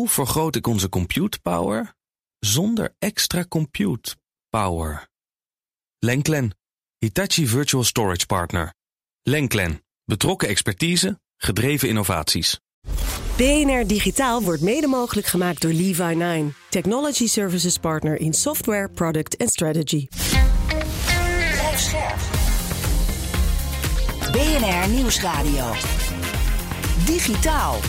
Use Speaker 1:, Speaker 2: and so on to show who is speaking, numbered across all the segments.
Speaker 1: Hoe vergroot ik onze compute power zonder extra compute power? Lenklen, Hitachi Virtual Storage Partner. Lenklen, betrokken expertise, gedreven innovaties.
Speaker 2: BNR Digitaal wordt mede mogelijk gemaakt door Levi9. Technology Services Partner in Software, Product en Strategy.
Speaker 3: Blijf scherp. BNR Nieuwsradio. Digitaal.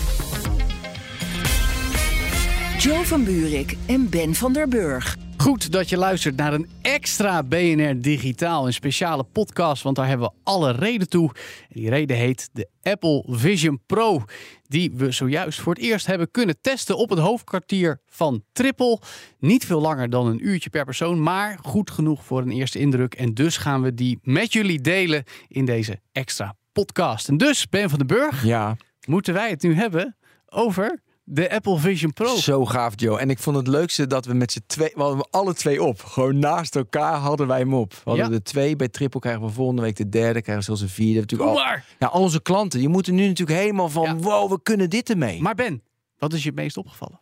Speaker 3: Jo van Buurik en Ben van der Burg.
Speaker 4: Goed dat je luistert naar een extra BNR Digitaal, een speciale podcast, want daar hebben we alle reden toe. En die reden heet de Apple Vision Pro, die we zojuist voor het eerst hebben kunnen testen op het hoofdkwartier van Triple. Niet veel langer dan een uurtje per persoon, maar goed genoeg voor een eerste indruk. En dus gaan we die met jullie delen in deze extra podcast. En dus, Ben van den Burg, moeten wij het nu hebben over de Apple Vision Pro.
Speaker 5: Zo gaaf, Joe. En ik vond het leukste dat we met z'n twee... We hadden hem alle twee op. Gewoon naast elkaar hadden wij hem op. We hadden er 2. Bij Triple krijgen we volgende week de 3. Krijgen we zelfs een 4. Natuurlijk al onze klanten. Die moeten nu natuurlijk helemaal van... Wow, we kunnen dit ermee.
Speaker 4: Maar Ben, wat is je het meest opgevallen?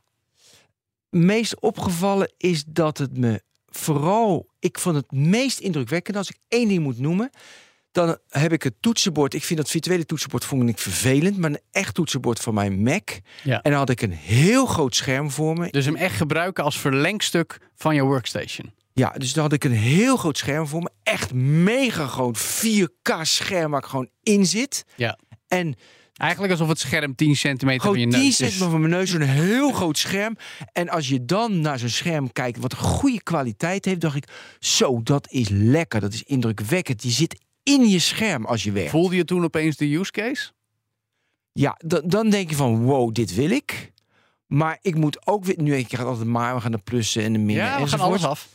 Speaker 5: Meest opgevallen is dat het me vooral... Ik vond het meest indrukwekkend. Als ik één ding moet noemen... Dan heb ik het toetsenbord. Ik vind dat virtuele toetsenbord vond ik vervelend. Maar een echt toetsenbord van mijn Mac. Ja. En dan had ik een heel groot scherm voor me.
Speaker 4: Dus hem echt gebruiken als verlengstuk van je workstation.
Speaker 5: Ja, dus dan had ik een heel groot scherm voor me. Echt mega groot 4K scherm waar ik gewoon in zit.
Speaker 4: Ja.
Speaker 5: En
Speaker 4: eigenlijk alsof het scherm 10 centimeter van je neus is.
Speaker 5: 10 centimeter van mijn neus, zo'n heel groot scherm. En als je dan naar zo'n scherm kijkt wat een goede kwaliteit heeft, dacht ik, zo, dat is lekker. Dat is indrukwekkend. Je zit in je scherm als je werkt.
Speaker 4: Voelde je toen opeens de use case?
Speaker 5: Ja, dan denk je van, wow, dit wil ik. Maar ik moet ook weer... Nu, ik ga altijd maar, we gaan de plussen en de minnen.
Speaker 4: Ja, we gaan alles af.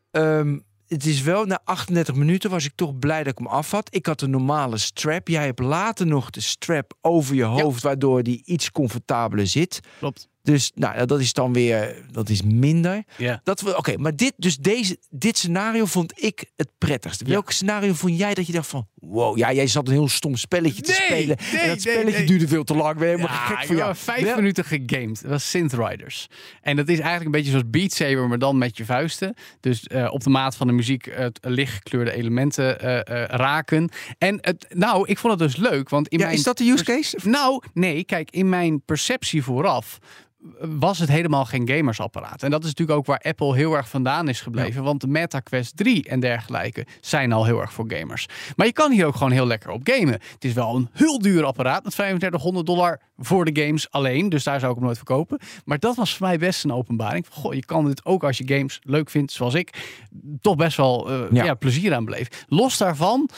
Speaker 5: Het is wel, na 38 minuten was ik toch blij dat ik hem af had. Ik had een normale strap. Jij hebt later nog de strap over je hoofd, waardoor die iets comfortabeler zit.
Speaker 4: Klopt.
Speaker 5: Dus nou, dat is dan weer, dat is minder.
Speaker 4: Ja.
Speaker 5: Oké, maar dit scenario vond ik het prettigste. Ja. Welk scenario vond jij dat je dacht van, wow, ja, jij zat een heel stom spelletje te spelen. En dat spelletje duurde veel te lang. Ben helemaal gek voor jou.
Speaker 4: 5 minuten gegamed. Dat was Synth Riders. En dat is eigenlijk een beetje zoals Beat Saber, maar dan met je vuisten. Dus op de maat van de muziek lichtgekleurde elementen raken. En ik vond het dus leuk, want
Speaker 5: is dat de use case?
Speaker 4: Nou, nee, kijk, in mijn perceptie vooraf was het helemaal geen gamersapparaat. En dat is natuurlijk ook waar Apple heel erg vandaan is gebleven. Ja. Want de Meta Quest 3 en dergelijke zijn al heel erg voor gamers. Maar je kan hier ook gewoon heel lekker op gamen. Het is wel een heel duur apparaat met $3500 voor de games alleen. Dus daar zou ik hem nooit verkopen. Maar dat was voor mij best een openbaring. Goh, je kan dit ook als je games leuk vindt, zoals ik, toch best wel plezier aan beleef. Los daarvan,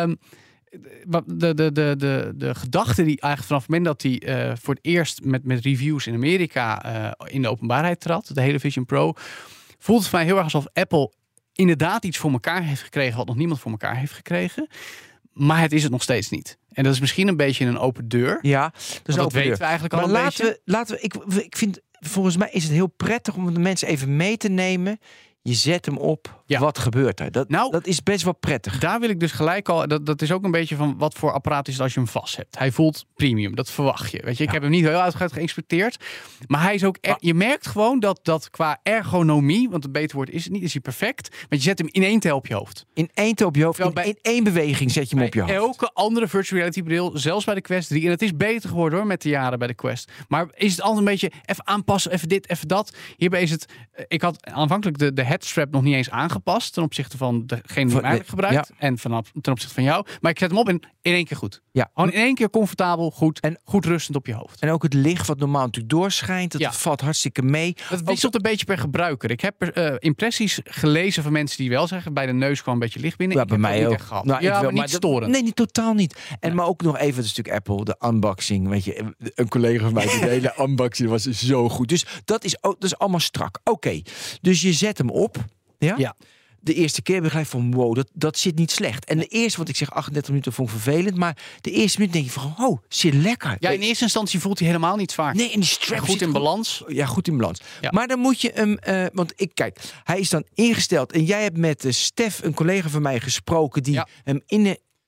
Speaker 4: de gedachte die eigenlijk vanaf het moment dat hij voor het eerst met reviews in Amerika in de openbaarheid trad, de hele Vision Pro, voelt het voor mij heel erg alsof Apple inderdaad iets voor elkaar heeft gekregen wat nog niemand voor elkaar heeft gekregen. Maar het is het nog steeds niet. En dat is misschien een beetje een open deur.
Speaker 5: Ja,
Speaker 4: dat weten we eigenlijk al een beetje.
Speaker 5: Laten we. Ik vind, volgens mij is het heel prettig om de mensen even mee te nemen. Je zet hem op, wat gebeurt er? Dat is best wel prettig.
Speaker 4: Daar wil ik dus gelijk al... Dat is ook een beetje van wat voor apparaat is het als je hem vast hebt. Hij voelt premium, dat verwacht je. Weet je, ik heb hem niet heel uitgebreid geïnspecteerd. Maar hij is ook... Je merkt gewoon dat qua ergonomie, want het beter woord is het niet, is hij perfect. Want je zet hem in één tel op je hoofd.
Speaker 5: In één tel op je hoofd, in één beweging zet je hem op je hoofd.
Speaker 4: Elke andere virtual reality bril, zelfs bij de Quest 3. En het is beter geworden hoor, met de jaren bij de Quest. Maar is het altijd een beetje even aanpassen, even dit, even dat. Hierbij is het... Ik had aanvankelijk de headstrap nog niet eens aangepast ten opzichte van degene die mij gebruikt en ten opzichte van jou. Maar ik zet hem op in één keer goed. Ja. Gewoon in één keer comfortabel, goed en goed rustend op je hoofd.
Speaker 5: En ook het licht wat normaal natuurlijk doorschijnt, dat valt hartstikke mee.
Speaker 4: Dat wisselt een beetje per gebruiker. Ik heb impressies gelezen van mensen die wel zeggen bij de neus gewoon een beetje licht binnen.
Speaker 5: Ja, bij mij ook.
Speaker 4: Gehad. Nou, maar niet storend.
Speaker 5: Nee, totaal niet. En maar ook nog even, dat is natuurlijk Apple, de unboxing. Weet je, een collega van mij, de hele unboxing was zo goed. Dus dat is allemaal strak. Oké, dus je zet hem op. Ja. De eerste keer begrijp je van, wow, dat zit niet slecht. En de eerste, want ik zeg 38 minuten vond ik vervelend, maar de eerste minuut denk je van, oh, zit lekker.
Speaker 4: Ja, in eerste instantie voelt hij helemaal niet zwaar.
Speaker 5: Nee, en die strap
Speaker 4: goed in balans.
Speaker 5: Ja, goed in balans. Ja. Maar dan moet je hem, want hij is dan ingesteld. En jij hebt met Stef, een collega van mij, gesproken die hem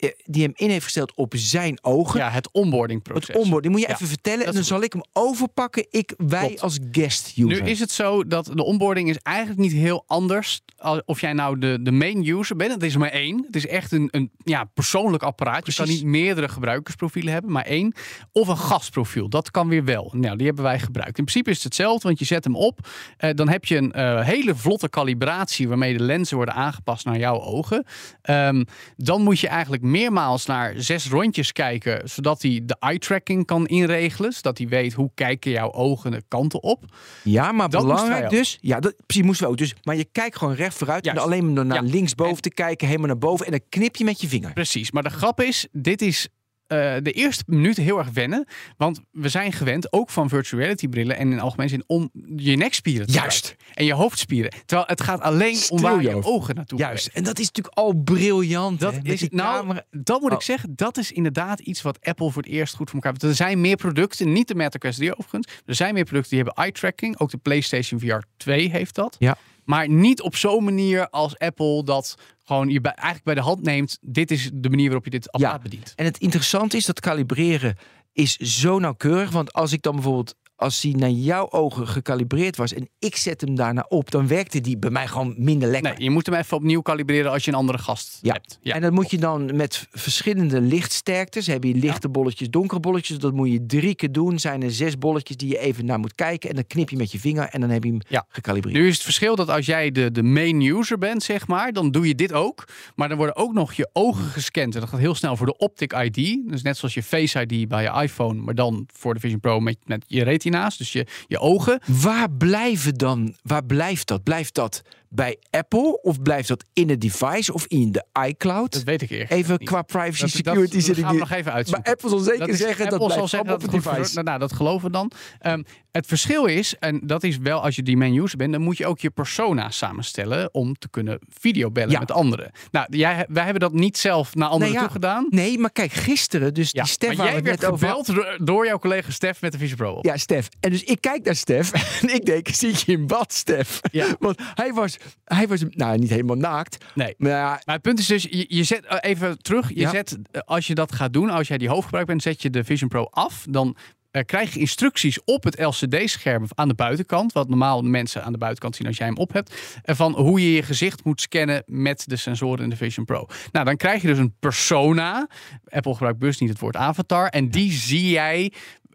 Speaker 5: die hem in heeft gesteld op zijn ogen.
Speaker 4: Ja, het onboardingproces.
Speaker 5: Het onboarding, moet je even vertellen. En dan zal ik hem overpakken. Wij
Speaker 4: Klopt.
Speaker 5: als guest user.
Speaker 4: Nu is het zo dat de onboarding is eigenlijk niet heel anders. Of jij nou de main user bent. Het is maar 1. Het is echt een persoonlijk apparaat.
Speaker 5: Precies.
Speaker 4: Je kan niet meerdere gebruikersprofielen hebben, maar 1. Of een gastprofiel. Dat kan weer wel. Nou, die hebben wij gebruikt. In principe is het hetzelfde, want je zet hem op. Dan heb je een hele vlotte kalibratie waarmee de lenzen worden aangepast naar jouw ogen. Dan moet je eigenlijk meermaals naar 6 rondjes kijken, zodat hij de eye tracking kan inregelen. Zodat hij weet hoe kijken jouw ogen de kanten op.
Speaker 5: Ja, maar
Speaker 4: dat
Speaker 5: belangrijk dus. Ja, precies moesten we ook. Dus, maar je kijkt gewoon recht vooruit. En alleen maar naar linksboven te kijken, helemaal naar boven. En dan knip je met je vinger.
Speaker 4: Precies. Maar de grap is, dit is de eerste minuten heel erg wennen. Want we zijn gewend, ook van virtual reality brillen en in algemeen zin, om je nekspieren te gebruiken. En je hoofdspieren. Terwijl het gaat alleen om waar je ogen naartoe
Speaker 5: Juist. En dat is natuurlijk al briljant.
Speaker 4: Dat moet ik zeggen, dat is inderdaad iets wat Apple voor het eerst goed voor elkaar heeft. Er zijn meer producten, niet de Meta Quest 3 overigens. Er zijn meer producten die hebben eye tracking. Ook de PlayStation VR 2 heeft dat.
Speaker 5: Ja.
Speaker 4: Maar niet op zo'n manier als Apple dat gewoon je eigenlijk bij de hand neemt. Dit is de manier waarop je dit apparaat bedient.
Speaker 5: En het interessante is dat kalibreren is zo nauwkeurig. Want als ik dan bijvoorbeeld, als die naar jouw ogen gekalibreerd was en ik zet hem daarna op, dan werkte die bij mij gewoon minder lekker.
Speaker 4: Nee, je moet hem even opnieuw kalibreren als je een andere gast hebt. Ja.
Speaker 5: En dat moet je dan met verschillende lichtsterktes. Heb je lichte bolletjes, donkere bolletjes. Dat moet je 3 keer doen. Zijn er 6 bolletjes die je even naar moet kijken. En dan knip je met je vinger en dan heb je hem gekalibreerd.
Speaker 4: Nu is het verschil dat als jij de main user bent, zeg maar, dan doe je dit ook. Maar dan worden ook nog je ogen gescand. En dat gaat heel snel voor de Optic ID. Dus net zoals je Face ID bij je iPhone, maar dan voor de Vision Pro met je retina. Dus je ogen.
Speaker 5: Waar blijft dat? Blijft dat bij Apple of blijft dat in het device of in de iCloud?
Speaker 4: Dat weet ik eerst.
Speaker 5: Even
Speaker 4: niet.
Speaker 5: qua privacy security zit ik
Speaker 4: gaan we nog even uitzoeken.
Speaker 5: Maar Apple zal zeker zeggen dat blijft op het device.
Speaker 4: Nou, dat geloven we dan. Het verschil is, en dat is wel als je die main user bent, dan moet je ook je persona samenstellen om te kunnen videobellen met anderen. Nou, wij hebben dat niet zelf naar anderen toe gedaan.
Speaker 5: Nee, maar kijk, gisteren, dus die Stef
Speaker 4: waar we het net over hadden. Gebeld door jouw collega Stef met de Vision Pro op.
Speaker 5: Ja, Stef. En dus ik kijk naar Stef en ik denk, zie je in bad, Stef? Ja. Want hij was nou niet helemaal naakt.
Speaker 4: Nee. Maar het punt is dus, je zet even terug. Je zet, als je dat gaat doen, als jij die hoofdgebruik bent, zet je de Vision Pro af. Dan krijg je instructies op het LCD-scherm aan de buitenkant. Wat normaal mensen aan de buitenkant zien als jij hem op hebt. Van hoe je je gezicht moet scannen met de sensoren in de Vision Pro. Nou, dan krijg je dus een persona. Apple gebruikt bewust niet het woord avatar. En die zie jij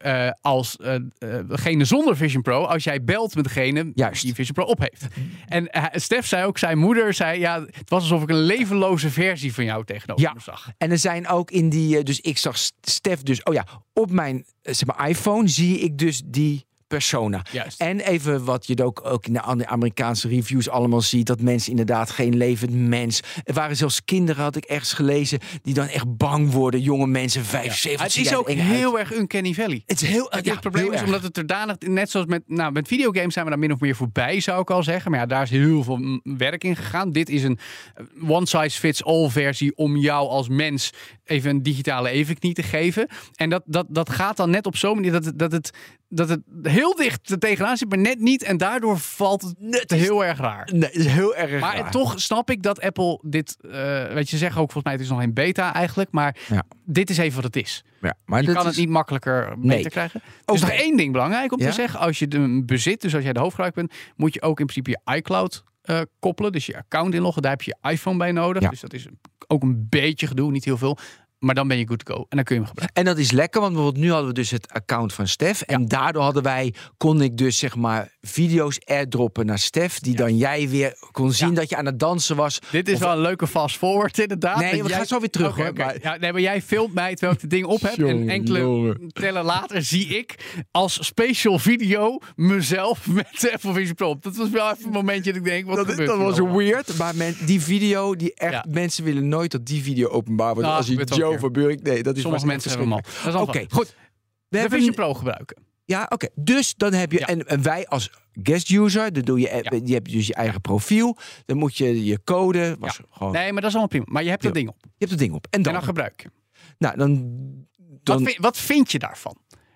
Speaker 4: als degene zonder Vision Pro, als jij belt met degene die Vision Pro op heeft. En Stef zei ook, zijn moeder zei, het was alsof ik een levenloze versie van jou tegenover me zag.
Speaker 5: En er zijn ook in die, dus ik zag Stef dus, op mijn iPhone zie ik dus die persona.
Speaker 4: Juist.
Speaker 5: En even wat je ook in de Amerikaanse reviews allemaal ziet, dat mensen inderdaad geen levend mens. Er waren zelfs kinderen, had ik ergens gelezen, die dan echt bang worden. Jonge mensen, 5, 7.
Speaker 4: Het is ook heel erg Uncanny Valley.
Speaker 5: Het is heel
Speaker 4: het probleem is omdat het er danig, net zoals met videogames zijn we daar min of meer voorbij, zou ik al zeggen. Maar daar is heel veel werk in gegaan. Dit is een one size fits all versie om jou als mens even een digitale evenknie te geven. En dat gaat dan net op zo'n manier dat het heel dicht er tegenaan zit, maar net niet. En daardoor valt het heel erg raar.
Speaker 5: Nee, het is heel erg raar.
Speaker 4: Maar toch snap ik dat Apple dit, weet je, zeggen ook volgens mij, het is nog geen beta eigenlijk, maar dit is even wat het is.
Speaker 5: Ja, maar
Speaker 4: je kan het niet makkelijker beter krijgen. Er is nog één ding belangrijk om te zeggen. Als je hem bezit, dus als jij de hoofdgebruiker bent, moet je ook in principe je iCloud koppelen. Dus je account inloggen. Daar heb je je iPhone bij nodig. Ja. Dus dat is ook een beetje gedoe, niet heel veel. Maar dan ben je good to go. En dan kun je hem gebruiken.
Speaker 5: En dat is lekker, want bijvoorbeeld nu hadden we dus het account van Stef. En daardoor kon ik dus zeg maar video's airdroppen naar Stef. Die dan jij weer kon zien dat je aan het dansen was.
Speaker 4: Dit is wel een leuke fast forward inderdaad.
Speaker 5: Nee, we gaan zo weer terug hoor.
Speaker 4: Okay. Ja, maar jij filmt mij terwijl ik het ding op heb. En enkele tellen later zie ik als special video mezelf met de Apple Vision Pro. Dat was wel even een momentje dat ik denk, wat gebeurt
Speaker 5: dat was weird. Maar die video, mensen willen nooit dat die video openbaar wordt. Als je Joe van Buurik, nee, dat is
Speaker 4: sommige mensen hebben hem al. Oké, goed. We hebben Vision Pro gebruiken.
Speaker 5: Ja, oké. Dus dan heb je, en wij als guest user, dan doe je, je hebt dus je eigen profiel. Dan moet je code. Gewoon...
Speaker 4: Nee, maar dat is allemaal prima. Maar je hebt het ding op.
Speaker 5: Je hebt het ding op. En dan
Speaker 4: gebruik je.
Speaker 5: Nou, dan...
Speaker 4: Wat vind je daarvan?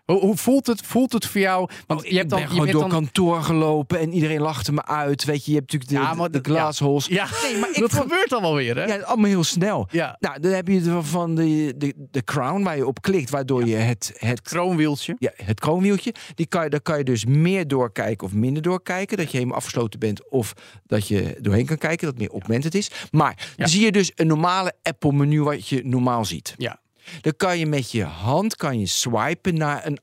Speaker 4: Hoe voelt het voor jou? Want
Speaker 5: je hebt dan gewoon door kantoor gelopen en iedereen lachte me uit. Weet je, je hebt natuurlijk de glassholes.
Speaker 4: Ja, nee, maar dat gebeurt allemaal weer, hè?
Speaker 5: Ja, allemaal heel snel.
Speaker 4: Ja.
Speaker 5: Nou, dan heb je van de crown waar je op klikt, waardoor je het
Speaker 4: kroonwieltje.
Speaker 5: Ja, het kroonwieltje. Daar kan je dus meer doorkijken of minder doorkijken. Dat je helemaal afgesloten bent of dat je doorheen kan kijken. Dat meer augmented is. Maar dan zie je dus een normale Apple menu wat je normaal ziet.
Speaker 4: Ja.
Speaker 5: Dan kan je met je hand swipen naar een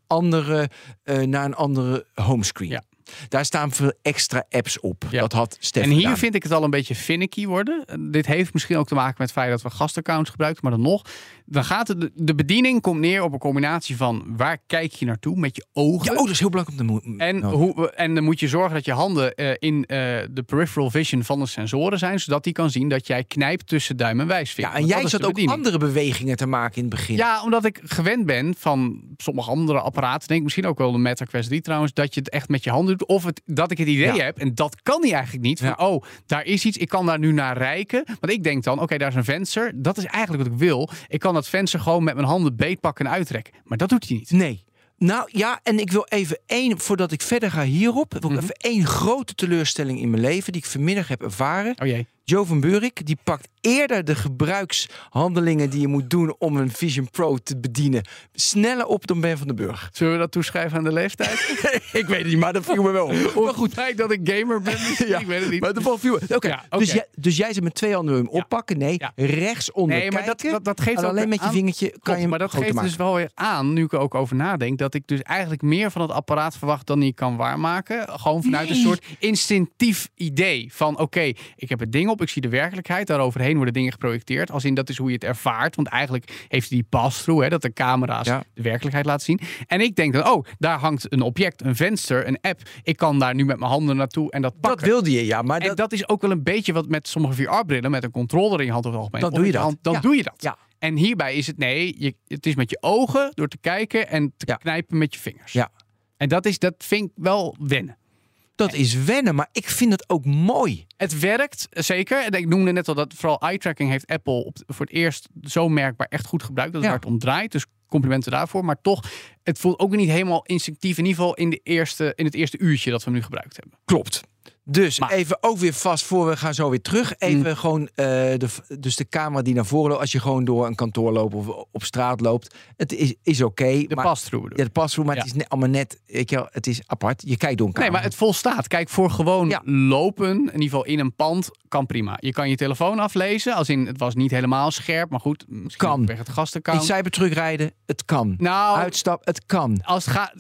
Speaker 5: andere homescreen. Ja. Daar staan veel extra apps op. Ja. Dat had Stef
Speaker 4: En hier
Speaker 5: gedaan.
Speaker 4: vind ik het al een beetje finicky worden. Dit heeft misschien ook te maken met het feit dat we gastaccounts gebruiken. Maar dan nog, dan gaat de bediening komt neer op een combinatie van waar kijk je naartoe met je ogen.
Speaker 5: Ja, dat is heel belangrijk om te
Speaker 4: en dan moet je zorgen dat je handen in de peripheral vision van de sensoren zijn. Zodat die kan zien dat jij knijpt tussen duim en wijsvinger.
Speaker 5: Ja, en jij zat ook andere bewegingen te maken in het begin.
Speaker 4: Ja, omdat ik gewend ben van sommige andere apparaten. Denk misschien ook wel de Meta Quest 3 trouwens. Dat je het echt met je handen doet. Of dat ik het idee heb, en dat kan hij eigenlijk niet. Van, daar is iets, ik kan daar nu naar reiken. Want ik denk dan, oké, daar is een venster. Dat is eigenlijk wat ik wil. Ik kan dat venster gewoon met mijn handen beetpakken en uittrekken. Maar dat doet hij niet.
Speaker 5: Nee. Nou ja, en ik wil even voordat ik verder ga hierop, wil ik even één grote teleurstelling in mijn leven die ik vanmiddag heb ervaren.
Speaker 4: Oh jee.
Speaker 5: Joe van Buurik, die pakt eerder de gebruikshandelingen die je moet doen om een Vision Pro te bedienen sneller op dan Ben van den Burg.
Speaker 4: Zullen we dat toeschrijven aan de leeftijd?
Speaker 5: Ik weet het niet, maar dat viel me wel op.
Speaker 4: Maar goed, feit dat ik gamer ben, ja, ik weet het niet.
Speaker 5: Maar dat viel me. Oké. Dus jij zit met twee handen hem oppakken? Nee, rechtsonder kijken.
Speaker 4: Maar dat geeft
Speaker 5: en alleen met je vingertje kan je hem
Speaker 4: maar dat geeft
Speaker 5: maken.
Speaker 4: dus wel weer aan, nu ik er ook over nadenk, dat ik dus eigenlijk meer van het apparaat verwacht dan hij kan waarmaken. Gewoon vanuit een soort instinctief idee van oké, ik heb het ding op, ik zie de werkelijkheid, daaroverheen worden dingen geprojecteerd. Als in dat is hoe je het ervaart, want eigenlijk heeft hij die pass-through, dat de camera's de werkelijkheid laten zien. En ik denk dan, daar hangt een object, een venster, een app. Ik kan daar nu met mijn handen naartoe en dat pakken.
Speaker 5: Dat wilde je, ja. Maar
Speaker 4: dat is ook wel een beetje wat met sommige VR-brillen, met een controller in je hand over het algemeen.
Speaker 5: Dan doe je dat.
Speaker 4: Dan doe je dat.
Speaker 5: Ja.
Speaker 4: En hierbij is het het is met je ogen, door te kijken en te knijpen met je vingers.
Speaker 5: Ja.
Speaker 4: En dat vind ik wel wennen.
Speaker 5: Dat is wennen, maar ik vind het ook mooi.
Speaker 4: Het werkt, zeker. En ik noemde net al dat vooral eye-tracking heeft Apple voor het eerst zo merkbaar echt goed gebruikt. Dat is waar het om draait. Dus complimenten daarvoor. Maar toch, het voelt ook niet helemaal instinctief. In ieder geval in het eerste uurtje dat we hem nu gebruikt hebben.
Speaker 5: Klopt. Dus even ook weer vast voor we gaan zo weer terug. Even gewoon dus de camera die naar voren loopt. Als je gewoon door een kantoor loopt of op straat loopt. Het is oké.
Speaker 4: De pass-through.
Speaker 5: Ja, de pass-through, maar het is allemaal net. Het is apart. Je kijkt door een camera.
Speaker 4: Nee, maar het volstaat. Kijk, voor gewoon lopen, in ieder geval in een pand, kan prima. Je kan je telefoon aflezen. Als in, het was niet helemaal scherp, maar goed.
Speaker 5: Kan.
Speaker 4: Weg het gastenaccount.
Speaker 5: In cyber terugrijden, het kan.
Speaker 4: Nou,
Speaker 5: uitstap, het kan.
Speaker 4: Als het gaat.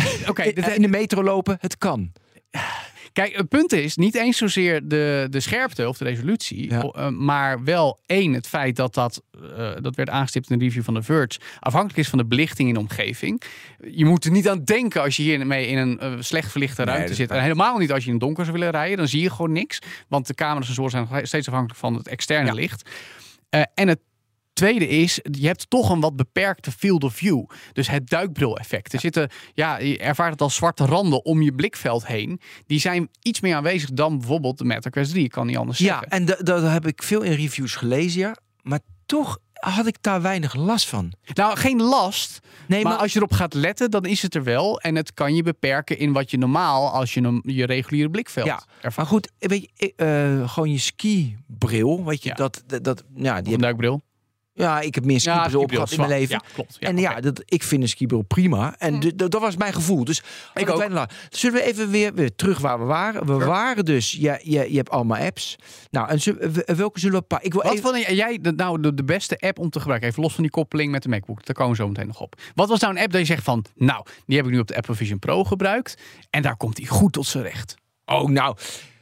Speaker 5: In de metro lopen, het kan.
Speaker 4: Kijk, het punt is niet eens zozeer de scherpte of de resolutie, maar wel het feit dat werd aangestipt in een review van The Verge, afhankelijk is van de belichting in de omgeving. Je moet er niet aan denken als je hiermee in een slecht verlichte ruimte zit. En helemaal niet als je in het donker zou willen rijden. Dan zie je gewoon niks, want de camera's en zo zijn steeds afhankelijk van het externe licht. En het tweede is, je hebt toch een wat beperkte field of view. Dus het duikbril-effect. Er zitten, je ervaart het als zwarte randen om je blikveld heen. Die zijn iets meer aanwezig dan bijvoorbeeld de Meta Quest 3. Ik kan niet anders zeggen.
Speaker 5: Ja, en dat heb ik veel in reviews gelezen, maar toch had ik daar weinig last van.
Speaker 4: Nou, geen last.
Speaker 5: Nee,
Speaker 4: maar als je erop gaat letten, dan is het er wel. En het kan je beperken in wat je normaal, als je je reguliere blikveld ervaart.
Speaker 5: Maar goed, weet je, gewoon je skibril, weet je, die
Speaker 4: een duikbril.
Speaker 5: Ja, ik heb meer skibril op gehad in mijn leven.
Speaker 4: Ja, klopt. Ja,
Speaker 5: en ik vind een skibril prima. En dat was mijn gevoel. Dus
Speaker 4: ik ook.
Speaker 5: Zullen we even weer terug waar we waren? We waren dus, je hebt allemaal apps. Nou, en welke zullen we
Speaker 4: Wat vond jij nou de beste app om te gebruiken? Even los van die koppeling met de MacBook. Daar komen we zo meteen nog op. Wat was nou een app dat je zegt van, nou, die heb ik nu op de Apple Vision Pro gebruikt. En daar komt hij goed tot zijn recht.
Speaker 5: Oh, nou.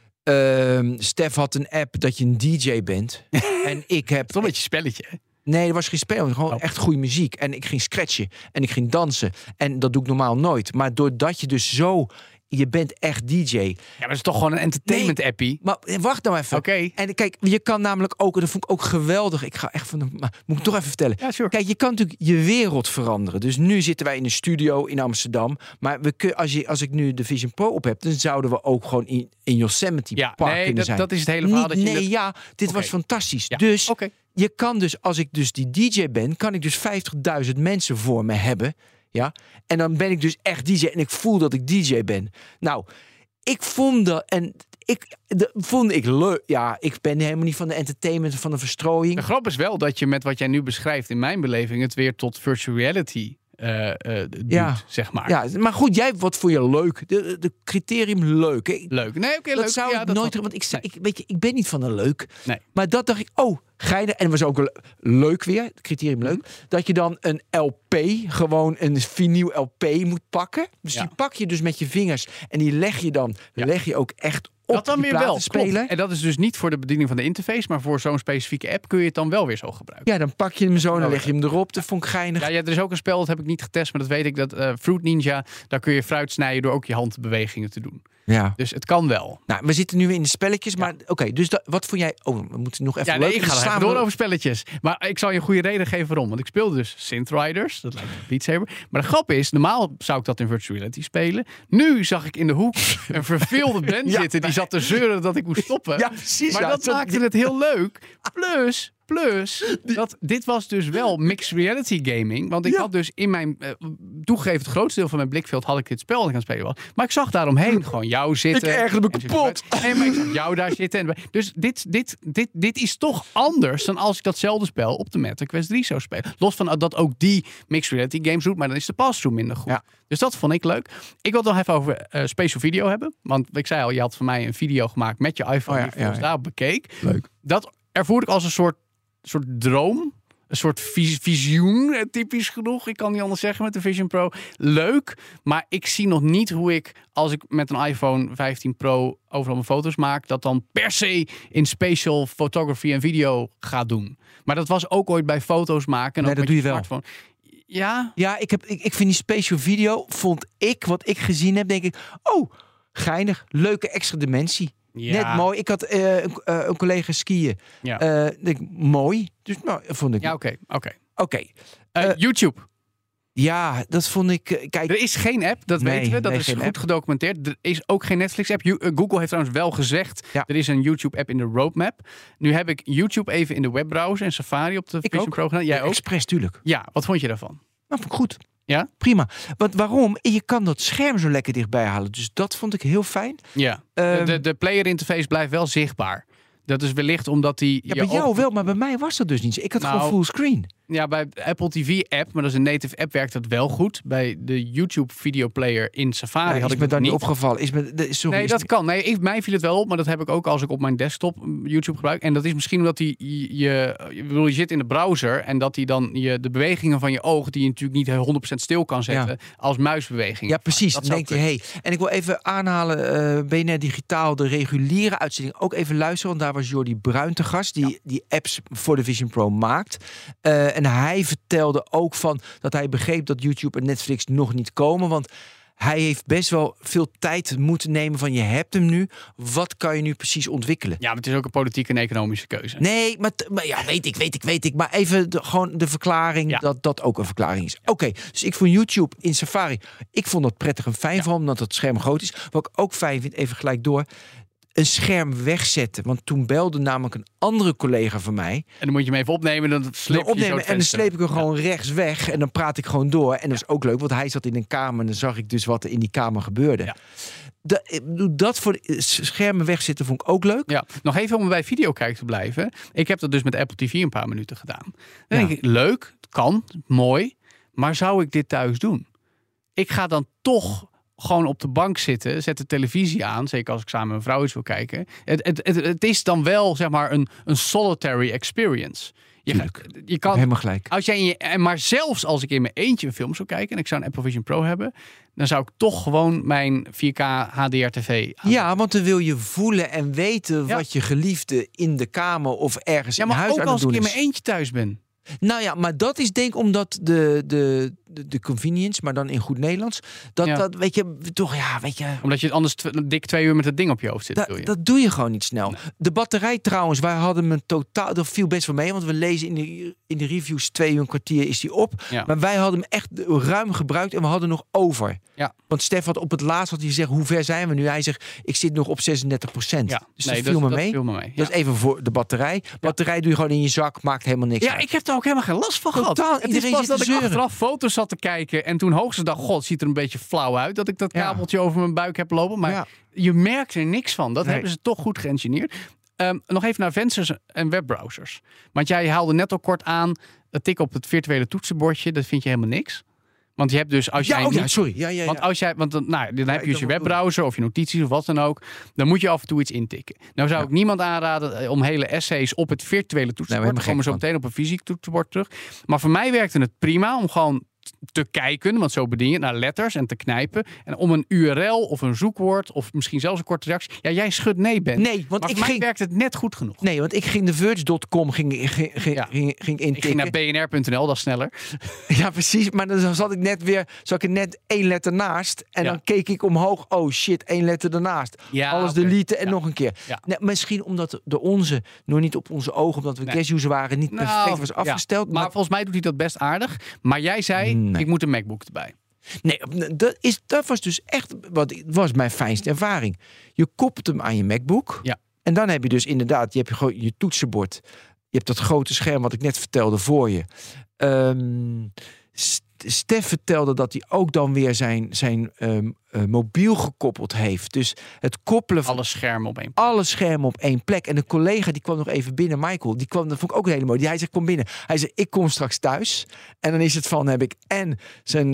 Speaker 5: Stef had een app dat je een DJ bent. En ik heb...
Speaker 4: Toch een beetje spelletje, hè?
Speaker 5: Nee, er was geen spel. Gewoon echt goede muziek. En ik ging scratchen. En ik ging dansen. En dat doe ik normaal nooit. Maar doordat je dus je bent echt DJ.
Speaker 4: Ja, maar dat is toch gewoon een entertainment appie.
Speaker 5: Maar wacht nou even.
Speaker 4: Oké.
Speaker 5: En kijk, je kan namelijk ook, dat vond ik ook geweldig. Ik ga echt moet ik toch even vertellen.
Speaker 4: Ja, sure.
Speaker 5: Kijk, je kan natuurlijk je wereld veranderen. Dus nu zitten wij in een studio in Amsterdam. Maar als ik nu de Vision Pro op heb, dan zouden we ook gewoon in Yosemite Park kunnen zijn.
Speaker 4: Dat is het hele verhaal.
Speaker 5: Dit was fantastisch. Ja. Dus je kan dus, als ik dus die DJ ben, kan ik dus 50.000 mensen voor me hebben. Ja? En dan ben ik dus echt DJ en ik voel dat ik DJ ben. Nou, ik vond dat... En vond ik leuk. Ja, ik ben helemaal niet van de entertainment, van de verstrooiing.
Speaker 4: De grap is wel dat je met wat jij nu beschrijft in mijn beleving het weer tot virtual reality doet, zeg maar.
Speaker 5: Ja, maar goed, jij wat voor je leuk? De criterium leuk.
Speaker 4: Leuk. Nee, oké, leuk.
Speaker 5: Dat zou ik nooit... Want weet je, ik ben niet van een leuk.
Speaker 4: Nee.
Speaker 5: Maar dat dacht ik, geinig. En het was ook leuk weer, het criterium leuk. Dat je dan een LP, gewoon een vinyl LP moet pakken. Dus die pak je dus met je vingers. En die leg je ook echt op
Speaker 4: dat dan
Speaker 5: die
Speaker 4: weer wel
Speaker 5: spelen.
Speaker 4: klopt. En dat is dus niet voor de bediening van de interface, maar voor zo'n specifieke app kun je het dan wel weer zo gebruiken.
Speaker 5: Ja, dan pak je hem zo en dan leg je hem erop. Dat vond ik geinig.
Speaker 4: Ja, er is ook een spel, dat heb ik niet getest, maar dat weet ik. Dat Fruit Ninja, daar kun je fruit snijden door ook je handbewegingen te doen.
Speaker 5: Ja.
Speaker 4: Dus het kan wel.
Speaker 5: Nou, we zitten nu in de spelletjes, maar oké, dus wat vond jij... we moeten nog even...
Speaker 4: Ik ga even door over spelletjes. Maar ik zal je een goede reden geven waarom. Want ik speelde dus Synth Riders, dat lijkt Beat Saber. Maar de grap is, normaal zou ik dat in virtual reality spelen. Nu zag ik in de hoek een verveelde band zitten die zat te zeuren dat ik moest stoppen.
Speaker 5: Ja, precies.
Speaker 4: Maar dat maakte het heel leuk. Plus, dit was dus wel mixed reality gaming. Want ik had dus in mijn... toegegeven het grootste deel van mijn blikveld had ik dit spel dat ik aan het spelen was. Maar ik zag daaromheen gewoon jou zitten.
Speaker 5: Ik ergerde me kapot.
Speaker 4: Nee, maar ik zag jou daar zitten. Dus dit is toch anders dan als ik datzelfde spel op de Meta Quest 3 zou spelen. Los van dat ook die mixed reality games doet, maar dan is de pass-through minder goed. Ja. Dus dat vond ik leuk. Ik wil het nog even over spatial video hebben. Want ik zei al, je had voor mij een video gemaakt met je iPhone die ik daarop bekeek.
Speaker 5: Leuk.
Speaker 4: Dat ervoer ik als een soort droom. Een soort visioen, typisch genoeg. Ik kan niet anders zeggen met de Vision Pro. Leuk, maar ik zie nog niet hoe ik, als ik met een iPhone 15 Pro overal mijn foto's maak, dat dan per se in spatial photography en video ga doen. Maar dat was ook ooit bij foto's maken. En ook
Speaker 5: dat
Speaker 4: met
Speaker 5: doe je
Speaker 4: smartphone.
Speaker 5: Wel. Ja, ik vind die spatial video, wat ik gezien heb, denk ik, geinig, leuke extra dimensie. Ja. Net mooi. Ik had een collega skiën. Ja. Mooi. Dus vond ik...
Speaker 4: Ja, oké.
Speaker 5: Okay.
Speaker 4: YouTube.
Speaker 5: Ja, dat vond ik... Kijk,
Speaker 4: er is geen app, dat weten we. Dat is goed app. Gedocumenteerd. Er is ook geen Netflix-app. Google heeft trouwens wel gezegd, er is een YouTube-app in de roadmap. Nu heb ik YouTube even in de webbrowser en Safari op de Vision Pro gedaan. Jij ook?
Speaker 5: Expres, tuurlijk.
Speaker 4: Ja, wat vond je daarvan?
Speaker 5: Nou, vond ik goed.
Speaker 4: Ja?
Speaker 5: Prima. Want waarom? Je kan dat scherm zo lekker dichtbij halen. Dus dat vond ik heel fijn.
Speaker 4: Ja. De player interface blijft wel zichtbaar. Dat is wellicht omdat die...
Speaker 5: Ja, bij jou wel, maar bij mij was dat dus niet zo. Ik had gewoon fullscreen.
Speaker 4: Ja, bij de Apple TV app, maar dat is een native app, werkt dat wel goed. Bij de YouTube video player in Safari had ik
Speaker 5: me daar niet opgevallen.
Speaker 4: Dat kan. Nee, mij viel het wel op, maar dat heb ik ook als ik op mijn desktop YouTube gebruik. En dat is misschien omdat je zit in de browser en dat hij dan de bewegingen van je oog, die je natuurlijk niet 100% stil kan zetten, als muisbeweging.
Speaker 5: Ja, precies. Dan denk je, en ik wil even aanhalen, BNR Digitaal, de reguliere uitzending, ook even luisteren, want daar was Jordi Bruin te gast, die apps voor de Vision Pro maakt. En hij vertelde ook dat hij begreep dat YouTube en Netflix nog niet komen. Want hij heeft best wel veel tijd moeten nemen van je hebt hem nu. Wat kan je nu precies ontwikkelen?
Speaker 4: Ja, maar het is ook een politieke en economische keuze.
Speaker 5: Nee, maar ja, weet ik. Maar even gewoon de verklaring dat ook een verklaring is. Oké, dus ik vond YouTube in Safari. Ik vond dat prettig en fijn van, omdat het scherm groot is. Wat ik ook fijn vind, even gelijk door, een scherm wegzetten. Want toen belde namelijk een andere collega van mij.
Speaker 4: En dan moet je hem even opnemen. Dan
Speaker 5: sleep ik hem gewoon rechts weg. En dan praat ik gewoon door. En dat is ook leuk, want hij zat in een kamer. En dan zag ik dus wat er in die kamer gebeurde. Ja. Dat voor schermen wegzetten vond ik ook leuk.
Speaker 4: Ja, nog even om bij videokijk te blijven. Ik heb dat dus met Apple TV een paar minuten gedaan. Dan denk ik, leuk, het kan, mooi. Maar zou ik dit thuis doen? Ik ga dan toch gewoon op de bank zitten, zet de televisie aan, zeker als ik samen met mijn vrouw eens wil kijken. Het is dan wel, zeg maar, een solitary experience. Je kan
Speaker 5: helemaal gelijk.
Speaker 4: Maar zelfs als ik in mijn eentje een film zou kijken en ik zou een Apple Vision Pro hebben, dan zou ik toch gewoon mijn 4K HDR TV aan.
Speaker 5: Ja, want dan wil je voelen en weten wat je geliefde in de kamer of ergens in huis aan het doen is.
Speaker 4: Ja, maar ook als ik in mijn eentje thuis ben.
Speaker 5: Nou ja, maar dat is denk ik omdat de convenience, maar dan in goed Nederlands. Dat weet je, toch, weet je.
Speaker 4: Omdat je anders dik 2 uur met het ding op je hoofd zit.
Speaker 5: Dat doe je gewoon niet snel. Nee. De batterij trouwens, wij hadden hem totaal, dat viel best wel mee, want we lezen in de reviews 2 uur een kwartier is die op. Ja. Maar wij hadden hem echt ruim gebruikt en we hadden nog over. Ja. Want Stef had op het laatst gezegd, hoe ver zijn we nu? Hij zegt, ik zit nog op 36%. Ja. Dus dat viel me mee.
Speaker 4: Ja.
Speaker 5: Dat is even voor de batterij. Batterij doe je gewoon in je zak, maakt helemaal niks uit.
Speaker 4: Ik heb ook helemaal geen last van gehad.
Speaker 5: Totaal,
Speaker 4: Het is
Speaker 5: iedereen
Speaker 4: pas
Speaker 5: zit
Speaker 4: dat
Speaker 5: te
Speaker 4: ik
Speaker 5: zeuren.
Speaker 4: achteraf foto's zat te kijken en toen hoogstens dacht, god, het ziet er een beetje flauw uit dat ik dat kabeltje over mijn buik heb lopen. Maar je merkt er niks van. Dat hebben ze toch goed geïngineerd. Nog even naar vensters en webbrowsers. Want jij haalde net al kort aan, het tikken op het virtuele toetsenbordje, dat vind je helemaal niks. Want je hebt dus als jij
Speaker 5: sorry.
Speaker 4: Want als jij, dan heb je dus je webbrowser of je notities of wat dan ook, dan moet je af en toe iets intikken. Nou zou ik niemand aanraden om hele essays op het virtuele toetsenbord. Dan komen we zo meteen op een fysiek toetsenbord terug. Maar voor mij werkte het prima om gewoon te kijken, want zo bedien je naar letters en te knijpen. En om een URL of een zoekwoord of misschien zelfs een korte reactie. Ja, jij schudt nee, Ben.
Speaker 5: Nee, want
Speaker 4: maar voor mij werkt het net goed genoeg.
Speaker 5: Nee, want ik ging de Verge.com ging intikken.
Speaker 4: Ik ging naar bnr.nl, dat is sneller.
Speaker 5: Ja, precies. Maar dan zat ik er net 1 letter naast. En dan keek ik omhoog. Oh shit, 1 letter ernaast.
Speaker 4: Ja,
Speaker 5: alles deleten en nog een keer.
Speaker 4: Ja.
Speaker 5: Nee, misschien omdat de onze nog niet op onze ogen, omdat we guest-user waren, niet perfect was afgesteld.
Speaker 4: Maar volgens mij doet hij dat best aardig. Maar jij zei, ik moet een MacBook erbij.
Speaker 5: Nee, dat was dus echt, was mijn fijnste ervaring. Je koppelt hem aan je MacBook.
Speaker 4: Ja.
Speaker 5: En dan heb je dus inderdaad, je hebt gewoon je toetsenbord. Je hebt dat grote scherm wat ik net vertelde voor je. Stef vertelde dat hij ook dan weer zijn mobiel gekoppeld heeft. Dus het koppelen van alle schermen op één plek. En een collega die kwam nog even binnen, Michael, dat vond ik ook een hele mooie. Hij zegt, kom binnen. Hij zei, ik kom straks thuis. En dan is het van, heb ik en zijn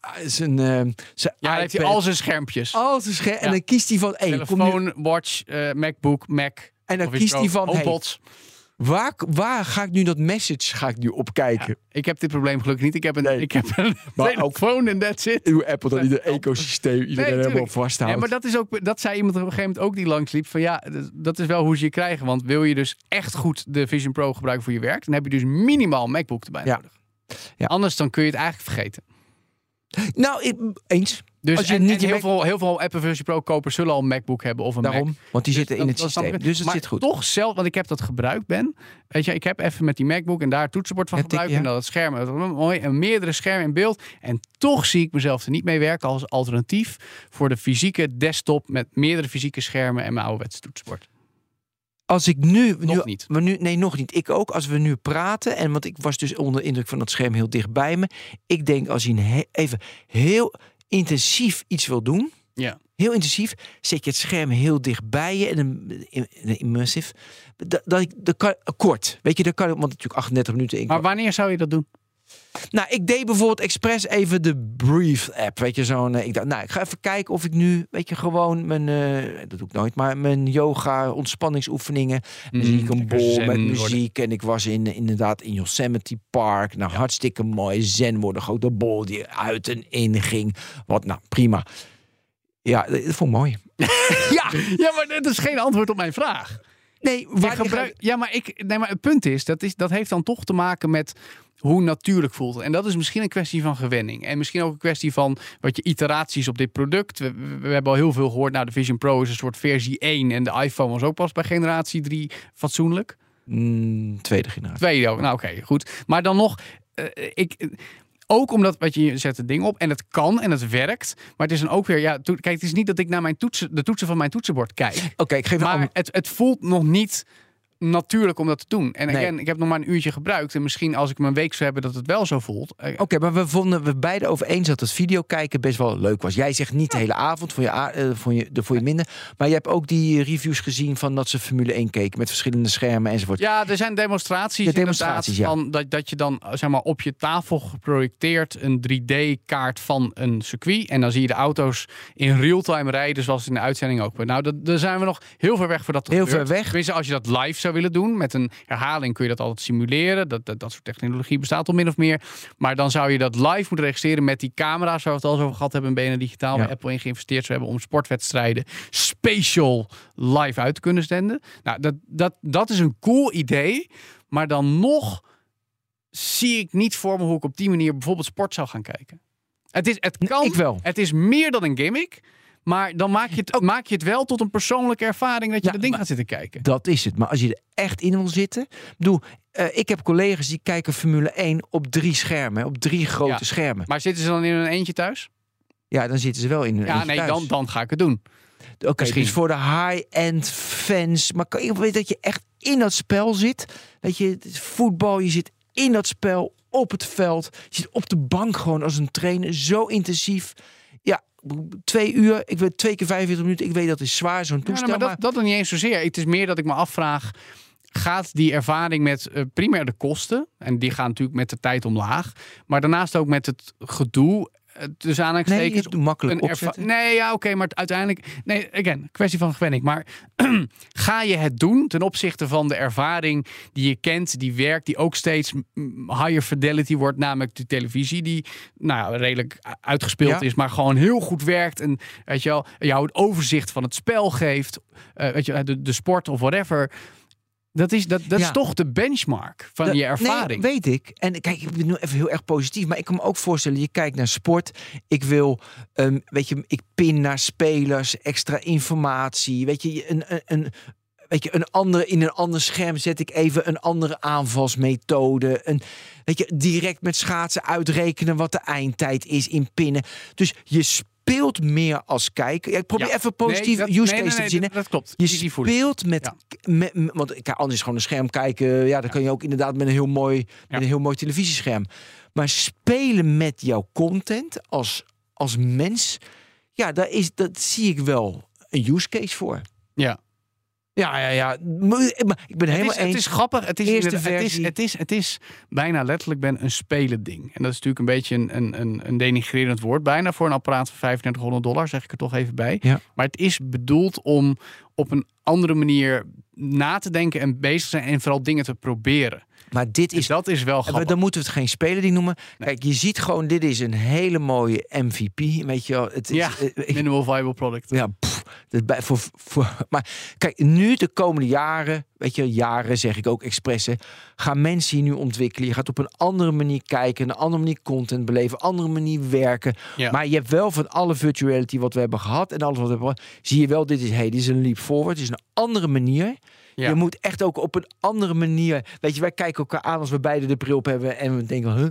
Speaker 4: iPad, heeft hij al zijn schermpjes.
Speaker 5: En dan kiest hij van,
Speaker 4: telefoon, watch, MacBook, Mac.
Speaker 5: En dan kiest hij van,
Speaker 4: HomePods.
Speaker 5: Waar ga ik nu dat message op kijken?
Speaker 4: Ja, ik heb dit probleem gelukkig niet. Ik heb een telefoon en that's it.
Speaker 5: Uw Apple dan ieder ecosysteem iedereen helemaal vasthoudt.
Speaker 4: Ja, maar dat zei iemand op een gegeven moment ook die langsliep. Van ja, dat is wel hoe ze je krijgen. Want wil je dus echt goed de Vision Pro gebruiken voor je werk, dan heb je dus minimaal een MacBook erbij nodig. Ja. Anders dan kun je het eigenlijk vergeten.
Speaker 5: Nou, eens.
Speaker 4: Dus als je heel veel Apple Vision Pro kopers zullen al een MacBook hebben of een Mac.
Speaker 5: Want die zitten in het systeem. Dus het zit goed.
Speaker 4: Toch zelf, want ik heb dat gebruikt, Ben. Weet je, ik heb even met die MacBook en daar het toetsenbord van gebruikt. En dat het scherm, mooi, en meerdere schermen in beeld. En toch zie ik mezelf er niet mee werken als alternatief voor de fysieke desktop met meerdere fysieke schermen en mijn ouderwetse toetsenbord.
Speaker 5: Als ik nog
Speaker 4: niet.
Speaker 5: Nee, nog niet. Ik ook. Als we nu praten, want ik was dus onder indruk van dat scherm heel dicht bij me. Ik denk als je even heel intensief iets wil doen, heel intensief, zet je het scherm heel dicht bij je en een immersive. Dat kan kort. Weet je, dat kan, want natuurlijk 38 minuten in.
Speaker 4: Maar wanneer zou je dat doen?
Speaker 5: Nou, ik deed bijvoorbeeld expres even de Breathe app. Weet je, ik dacht, ik ga even kijken of ik nu, weet je, gewoon mijn, dat doe ik nooit, maar mijn yoga, ontspanningsoefeningen. Dan zie ik een bol met muziek en ik was inderdaad in Yosemite Park. Nou, hartstikke mooi, zen worden. Ook de bol die uit en in ging. Prima. Ja, dat vond ik mooi.
Speaker 4: Ja, maar dat is geen antwoord op mijn vraag.
Speaker 5: Nee,
Speaker 4: maar het punt is, dat heeft dan toch te maken met hoe natuurlijk voelt. En dat is misschien een kwestie van gewenning. En misschien ook een kwestie van wat je iteraties op dit product. We hebben al heel veel gehoord. Nou, de Vision Pro is een soort versie 1. En de iPhone was ook pas bij generatie 3 fatsoenlijk.
Speaker 5: Tweede generatie.
Speaker 4: Nou oké, goed. Maar dan nog, ook omdat je zet het ding op en het kan en het werkt. Maar het is dan ook weer, kijk, het is niet dat ik naar de toetsen van mijn toetsenbord kijk.
Speaker 5: Oké, ik geef
Speaker 4: maar het voelt nog niet natuurlijk om dat te doen. En ik heb nog maar een uurtje gebruikt. En misschien als ik hem een week zou hebben dat het wel zo voelt.
Speaker 5: Oké, maar we beide over eens dat het video kijken best wel leuk was. Jij zegt niet de hele avond, voor je minder. Maar je hebt ook die reviews gezien van dat ze Formule 1 keken met verschillende schermen enzovoort.
Speaker 4: Ja, er zijn demonstraties. Van dat je dan zeg maar op je tafel geprojecteerd een 3D-kaart van een circuit. En dan zie je de auto's in real-time rijden, zoals in de uitzending ook. Nou, daar zijn we nog heel ver weg voor dat te
Speaker 5: heel
Speaker 4: gebeurt.
Speaker 5: Ver weg.
Speaker 4: Tenminste, als je dat live zou willen doen. Met een herhaling kun je dat altijd simuleren. Dat soort technologie bestaat al min of meer. Maar dan zou je dat live moeten registreren met die camera's waar we het al over gehad hebben in BNR Digitaal. Waar Apple in geïnvesteerd zou hebben om sportwedstrijden spatial live uit te kunnen zenden. Nou, dat is een cool idee. Maar dan nog zie ik niet voor me hoe ik op die manier bijvoorbeeld sport zou gaan kijken. Het kan.
Speaker 5: Ik wel.
Speaker 4: Het is meer dan een gimmick. Maar dan maak je het wel tot een persoonlijke ervaring dat je dat ding gaat zitten kijken.
Speaker 5: Dat is het. Maar als je er echt in wil zitten. Ik heb collega's die kijken Formule 1 op 3 schermen. Op 3 grote schermen.
Speaker 4: Maar zitten ze dan in hun eentje thuis?
Speaker 5: Ja, dan zitten ze wel in hun eentje thuis.
Speaker 4: Dan ga ik het doen.
Speaker 5: Oké, dus voor de high-end fans. Maar kan je weten dat je echt in dat spel zit? Dat je voetbal, je zit in dat spel, op het veld. Je zit op de bank gewoon als een trainer. Zo intensief. Ja, 2 uur. Ik weet 2 keer 45 minuten. Ik weet dat is zwaar, zo'n toestel.
Speaker 4: Ja, maar dat nog niet eens zozeer. Het is meer dat ik me afvraag... Gaat die ervaring met primair de kosten... en die gaan natuurlijk met de tijd omlaag... maar daarnaast ook met het gedoe... Dus aanhalingstekens...
Speaker 5: Nee, makkelijk opzetten.
Speaker 4: Maar uiteindelijk... Nee, again, kwestie van gewenning. Maar ga je het doen ten opzichte van de ervaring die je kent, die werkt, die ook steeds higher fidelity wordt, namelijk de televisie, die redelijk uitgespeeld is, maar gewoon heel goed werkt en weet je wel, jou het overzicht van het spel geeft, de sport of whatever. Dat is toch de benchmark van je ervaring.
Speaker 5: Nee, weet ik. En kijk, ik ben nu even heel erg positief. Maar ik kan me ook voorstellen, je kijkt naar sport. Ik wil, ik pin naar spelers, extra informatie. Weet je, in een ander scherm zet ik even een andere aanvalsmethode. Direct met schaatsen uitrekenen wat de eindtijd is in pinnen. Dus je speelt meer als kijker. Ja, ik probeer even positief use case te verzinnen.
Speaker 4: Dat klopt.
Speaker 5: Je speelt met want anders is gewoon een scherm kijken. Ja, dan kan je ook inderdaad met een heel mooi televisiescherm. Maar spelen met jouw content als mens, ja, dat zie ik wel een use case voor.
Speaker 4: Ja.
Speaker 5: Ja. Maar ik ben helemaal eens.
Speaker 4: Het is grappig. Het is bijna letterlijk een spelen ding. En dat is natuurlijk een beetje een denigrerend woord. Bijna voor een apparaat van $3500, zeg ik er toch even bij.
Speaker 5: Ja.
Speaker 4: Maar het is bedoeld om op een andere manier na te denken en bezig te zijn en vooral dingen te proberen.
Speaker 5: Maar
Speaker 4: dat is wel grappig.
Speaker 5: Dan moeten we het geen spelending noemen. Nee. Kijk, je ziet gewoon, dit is een hele mooie MVP. Weet je wel, het is,
Speaker 4: minimal viable product.
Speaker 5: Ja, maar kijk, nu de komende jaren, weet je, jaren zeg ik ook expres, gaan mensen hier nu ontwikkelen. Je gaat op een andere manier kijken, een andere manier content beleven, een andere manier werken. Ja. Maar je hebt wel van alle virtuality wat we hebben gehad en alles wat we hebben gehad, zie je wel, dit is een leap forward. Het is een andere manier. Ja. Je moet echt ook op een andere manier... Weet je, wij kijken elkaar aan als we beide de bril op hebben en we denken...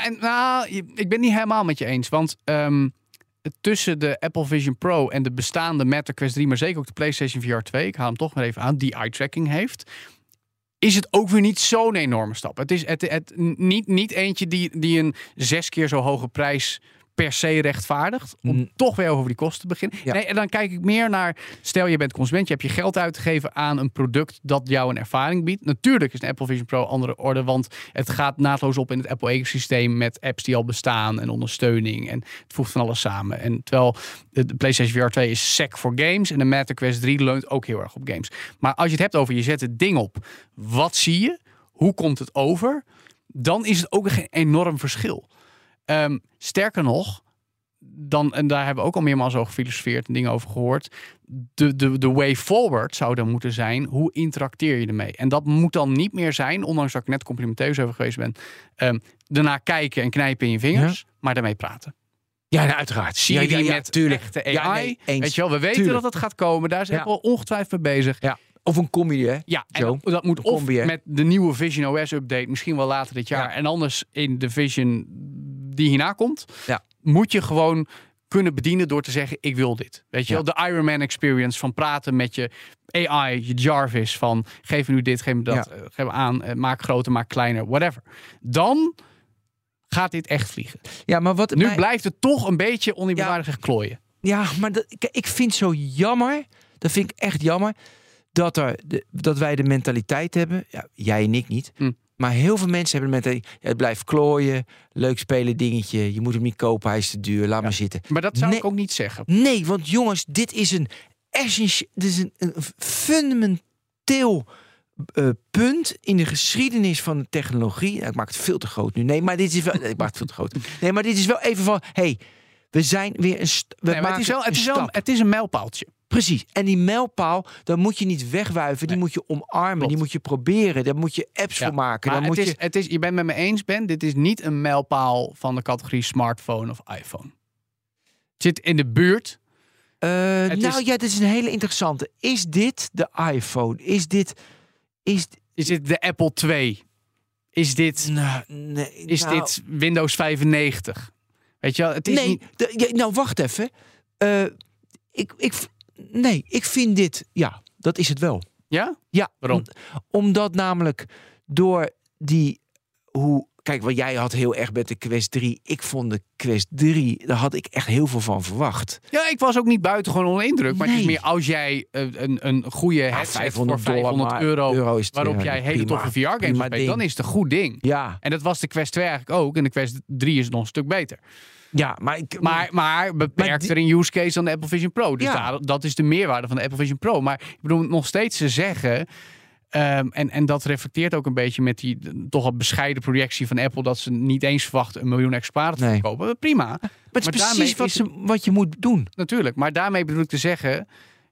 Speaker 4: ik ben niet helemaal met je eens. Want tussen de Apple Vision Pro en de bestaande Meta Quest 3... maar zeker ook de PlayStation VR 2... ik haal hem toch maar even aan, die eye-tracking heeft... is het ook weer niet zo'n enorme stap. Het is niet eentje die een 6 keer zo hoge prijs... per se rechtvaardigt, om toch weer over die kosten te beginnen. Ja. Nee, en dan kijk ik meer naar, stel je bent consument, je hebt je geld uit te geven aan een product dat jou een ervaring biedt. Natuurlijk is een Apple Vision Pro andere orde, want het gaat naadloos op in het Apple-ecosysteem met apps die al bestaan en ondersteuning en het voegt van alles samen. En terwijl de PlayStation VR 2 is sec voor games en de Meta Quest 3 leunt ook heel erg op games. Maar als je het hebt over, je zet het ding op, wat zie je? Hoe komt het over? Dan is het ook een enorm verschil. Sterker nog, en daar hebben we ook al meermaals over gefilosofeerd en dingen over gehoord. De way forward zou dan moeten zijn, hoe interacteer je ermee? En dat moet dan niet meer zijn, ondanks dat ik net complimenteus over geweest ben, daarna kijken en knijpen in je vingers, maar daarmee praten.
Speaker 5: Ja, uiteraard.
Speaker 4: Siri met echte AI. Weet je wel, we weten dat het gaat komen. Daar is Apple ongetwijfeld mee bezig.
Speaker 5: Ja. Of een combi, hè?
Speaker 4: Ja, en dat moet of met de nieuwe Vision OS update, misschien wel later dit jaar. Ja. En anders in de Vision die hierna komt, moet je gewoon kunnen bedienen door te zeggen, ik wil dit. Weet je wel, de Iron Man experience van praten met je AI, je Jarvis, van geef me nu dit, geef me dat, geef me aan, maak groter, maak kleiner, whatever. Dan gaat dit echt vliegen. Ja, maar nu blijft het toch een beetje oneerbiedwaardig klooien.
Speaker 5: Ja, maar ik vind zo jammer, dat vind ik echt jammer, dat wij de mentaliteit hebben, jij en ik niet, maar heel veel mensen hebben de mentaliteit, het blijft klooien, leuk spelen dingetje, je moet hem niet kopen, hij is te duur, laat maar zitten.
Speaker 4: Maar dat zou ik ook niet zeggen.
Speaker 5: Nee, want jongens, dit is een fundamenteel punt in de geschiedenis van de technologie. Ik maak het veel te groot nu. Nee, maar dit is wel. Ik maak het veel te groot. Nee, maar dit is wel even van. We zijn weer
Speaker 4: het is een mijlpaaltje.
Speaker 5: Precies. En die mijlpaal, dan moet je niet wegwuiven. Die moet je omarmen. Klopt. Die moet je proberen. Daar moet je apps voor maken.
Speaker 4: Maar je bent met me eens, Ben. Dit is niet een mijlpaal van de categorie smartphone of iPhone. Het zit in de buurt.
Speaker 5: Dit is een hele interessante. Is dit de iPhone? Is dit
Speaker 4: de Apple II? Is dit dit Windows 95? Weet je wel, het is niet...
Speaker 5: wacht even. Ik vind dit... Ja, dat is het wel.
Speaker 4: Ja?
Speaker 5: Ja.
Speaker 4: Waarom?
Speaker 5: Omdat namelijk door die Kijk, wat jij had heel erg met de Quest 3. Ik vond de Quest 3, daar had ik echt heel veel van verwacht.
Speaker 4: Ja, ik was ook niet buitengewoon onder indruk. Maar het is meer als jij een goede headset voor €500 is waarop jij hele toffe VR-games speelt, dan is het een goed ding.
Speaker 5: Ja.
Speaker 4: En dat was de Quest 2 eigenlijk ook. En de Quest 3 is nog een stuk beter.
Speaker 5: Ja,
Speaker 4: maar beperkter in use case dan de Apple Vision Pro. Dus dat is de meerwaarde van de Apple Vision Pro. Maar ik bedoel, nog steeds te zeggen... En dat reflecteert ook een beetje met die toch al bescheiden projectie van Apple, dat ze niet eens verwachten 1 miljoen exemplaren te verkopen. Prima.
Speaker 5: Maar het is precies wat je moet doen.
Speaker 4: Natuurlijk, maar daarmee bedoel ik te zeggen,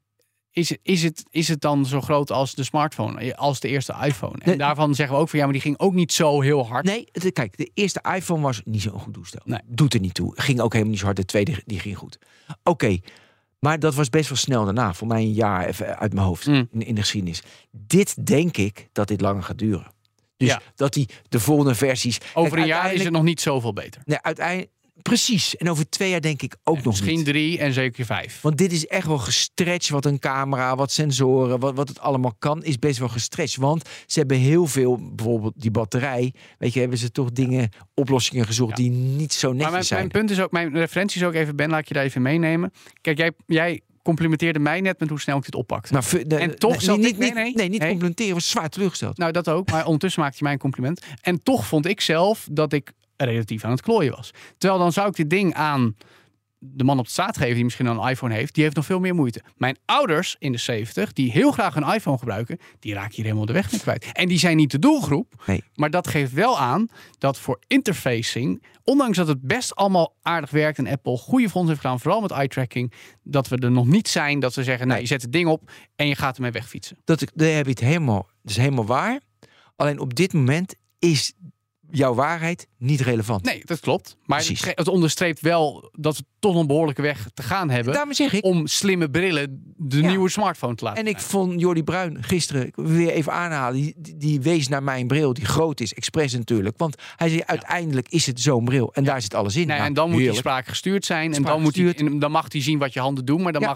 Speaker 4: is het dan zo groot als de smartphone, als de eerste iPhone? En daarvan zeggen we ook van ja, maar die ging ook niet zo heel hard.
Speaker 5: Nee, kijk, de eerste iPhone was niet zo'n goed toestel.
Speaker 4: Nee.
Speaker 5: Doet er niet toe. Ging ook helemaal niet zo hard. De tweede, die ging goed. Oké. Maar dat was best wel snel daarna. Voor mij een jaar even uit mijn hoofd in de geschiedenis. Dit denk ik dat dit langer gaat duren. Dus dat de volgende versies...
Speaker 4: Over een jaar is het nog niet zoveel beter.
Speaker 5: Nee, uiteindelijk... Precies. En over 2 jaar denk ik ook nog
Speaker 4: misschien
Speaker 5: niet.
Speaker 4: 3 en zeker 5.
Speaker 5: Want dit is echt wel gestretched. Wat een camera, wat sensoren, wat het allemaal kan, is best wel gestretched. Want ze hebben heel veel, bijvoorbeeld die batterij. Weet je, hebben ze toch oplossingen gezocht die niet zo netjes zijn.
Speaker 4: Mijn punt is ook, mijn referentie is ook even, Ben, laat ik je daar even meenemen. Kijk, jij complimenteerde mij net met hoe snel ik dit oppakte. En toch
Speaker 5: niet complimenteren, was zwaar teleurgesteld.
Speaker 4: Nou, dat ook. Maar ondertussen maakte hij mij een compliment. En toch vond ik zelf dat ik relatief aan het klooien was. Terwijl dan zou ik dit ding aan de man op de straat geven die misschien een iPhone heeft, die heeft nog veel meer moeite. Mijn ouders in de 70, die heel graag een iPhone gebruiken, die raken hier helemaal de weg mee kwijt. En die zijn niet de doelgroep, maar dat geeft wel aan dat voor interfacing, ondanks dat het best allemaal aardig werkt en Apple goede vondst heeft gedaan, vooral met eye-tracking, dat we er nog niet zijn dat ze zeggen, je zet het ding op en je gaat ermee wegfietsen.
Speaker 5: Daar heb je het helemaal, dat is helemaal waar. Alleen op dit moment is jouw waarheid niet relevant.
Speaker 4: Nee, dat klopt. Maar het onderstreept wel dat we toch een behoorlijke weg te gaan hebben.
Speaker 5: Daarom zeg ik,
Speaker 4: om slimme brillen de nieuwe smartphone te laten
Speaker 5: En ik vond Jordi Bruin gisteren, weer even aanhalen, die wees naar mijn bril, die groot is, expres natuurlijk. Want hij zei, uiteindelijk is het zo'n bril. En daar zit alles in.
Speaker 4: En dan moet die spraak gestuurd zijn. En dan mag hij zien wat je handen doen. Maar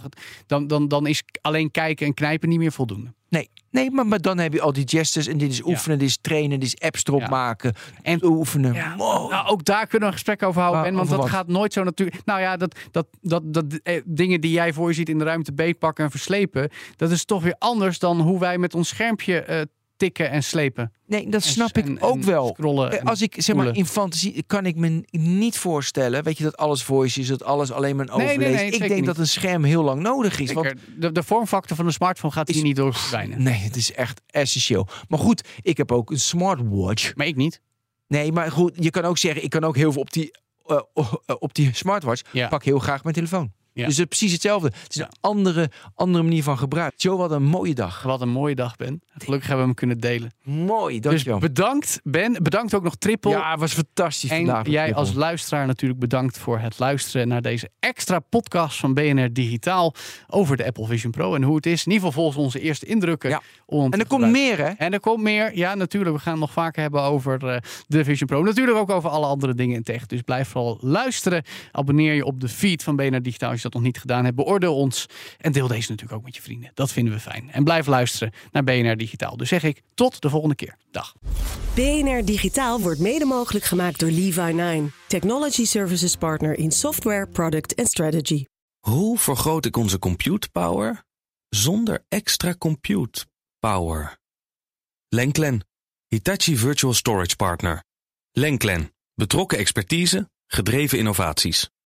Speaker 4: dan is alleen kijken en knijpen niet meer voldoende.
Speaker 5: Nee, maar dan heb je al die gestures en dit is oefenen, dit is trainen, dit is apps erop maken en oefenen.
Speaker 4: Ja. Wow. Nou, ook daar kunnen we een gesprek over houden, Ben, want dat gaat nooit zo natuurlijk. Nou ja, dat dingen die jij voor je ziet in de ruimte beetpakken en verslepen, dat is toch weer anders dan hoe wij met ons schermpje tikken en slepen.
Speaker 5: Nee, dat snap ik ook wel. Als ik zeg maar in fantasie kan ik me niet voorstellen, weet je, dat alles voice is, dat alles alleen maar overleest.
Speaker 4: Nee,
Speaker 5: ik denk dat een scherm heel lang nodig is. Want
Speaker 4: de vormfactor van een smartphone gaat hier niet door verdwijnen.
Speaker 5: Nee, het is echt essentieel. Maar goed, ik heb ook een smartwatch.
Speaker 4: Maar ik niet.
Speaker 5: Nee, maar goed, je kan ook zeggen, ik kan ook heel veel op die smartwatch. Pak heel graag mijn telefoon. Ja. Dus het is precies hetzelfde. Het is een andere manier van gebruik. Joe, wat een mooie dag.
Speaker 4: Wat een mooie dag, Ben. Gelukkig hebben we hem kunnen delen.
Speaker 5: Mooi, dankjewel.
Speaker 4: Dus bedankt, Ben. Bedankt ook nog Triple.
Speaker 5: Ja, het was fantastisch
Speaker 4: en
Speaker 5: vandaag.
Speaker 4: En jij als luisteraar natuurlijk bedankt voor het luisteren naar deze extra podcast van BNR Digitaal over de Apple Vision Pro en hoe het is. In ieder geval volgens onze eerste indrukken.
Speaker 5: Ja. En er komt meer, hè?
Speaker 4: En er komt meer. Ja, natuurlijk. We gaan het nog vaker hebben over de Vision Pro. Natuurlijk ook over alle andere dingen in tech. Dus blijf vooral luisteren. Abonneer je op de feed van BNR Digitaal als je dat nog niet gedaan hebt. Beoordeel ons en deel deze natuurlijk ook met je vrienden. Dat vinden we fijn. En blijf luisteren naar BNR Digitaal. Dus zeg ik tot de volgende keer. Dag.
Speaker 2: BNR Digitaal wordt mede mogelijk gemaakt door Levi9. Technology Services Partner in Software, Product en Strategy.
Speaker 1: Hoe vergroot ik onze compute power zonder extra compute power? Lenklen, Hitachi Virtual Storage Partner. Lenklen, betrokken expertise, gedreven innovaties.